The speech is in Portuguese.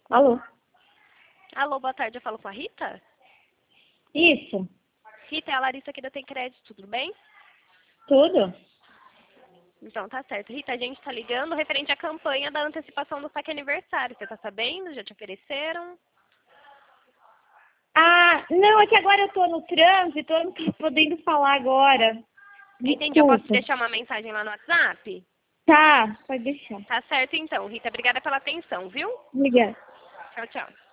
Alô? Alô, boa tarde, eu falo com a Rita? Isso. Rita, é a Larissa aqui da Tem Crédito, tudo bem? Tudo? Então tá certo. Rita, a gente tá ligando referente à campanha da antecipação do saque aniversário. Você tá sabendo? Já te ofereceram? Ah, não, é que agora eu tô no trânsito, eu não tô podendo falar agora. Entendi, eu posso Desculpa. deixar uma mensagem lá no WhatsApp? Tá, pode deixar. Tá certo então, Rita. Obrigada pela atenção, viu? Obrigada. Tchau, tchau.